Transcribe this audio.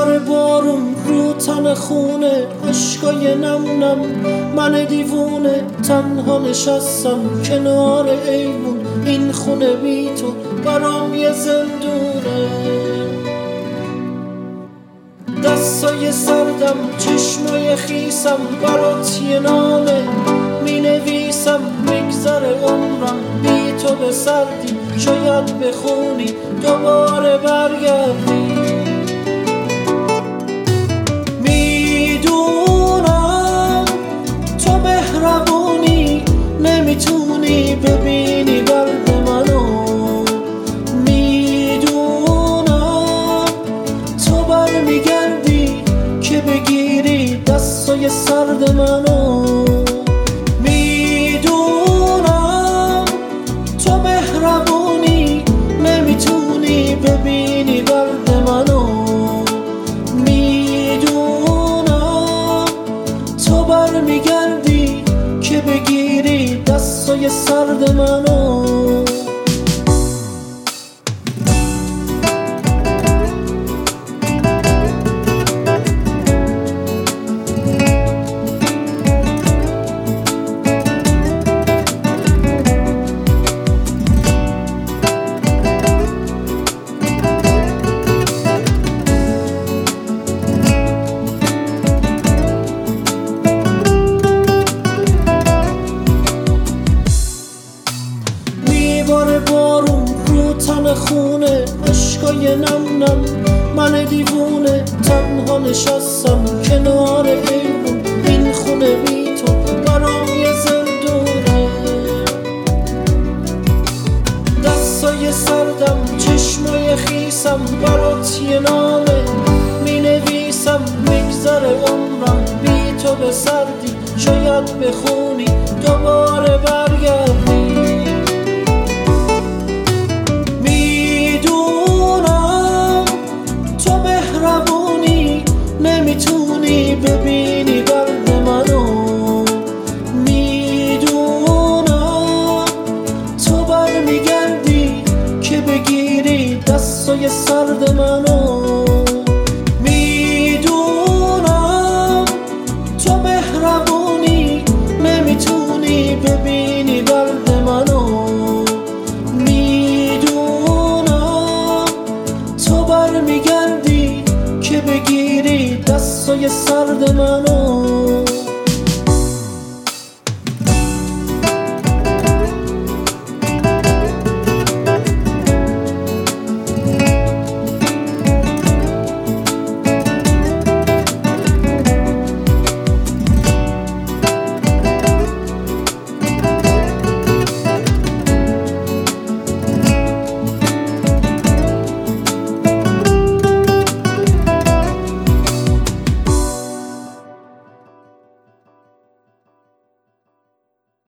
میباره بارون رو تن خونه، اشکای نم نم من دیوونه. تنها نشستم کنار ایوون، این خونه بی تو برام یه زندونه. دستای سردم چشمای خیسم برات یه نامه می نویسم. میگذره عمرم بی تو به سردی، شاید بخونی دوباره برگردی. میدونم تو مهربونی، نمیتونی ببینی درد منو. میدونم تو برمیگردی که بگیری دستای سرد منو. میدونم تو مهربونی، نمیتونی ببینی درد منو. میدونم تو برمیگردی که بگیری دستای سرد منو. میباره بارون رو تن خونه، اشکای نم نم من دیوونه. تنها نشستم کنار ایوون، این خونه بی تو برام یه زندونه. دستای سردم چشمای خیسم برات یه نامه می نویسم. میگذره عمرم بی تو به سردی، شاید بخونی دوباره برگردی. نمیتونی ببینی درد منو. میدونم تو برمیگردی که بگیری دستای سرد منو.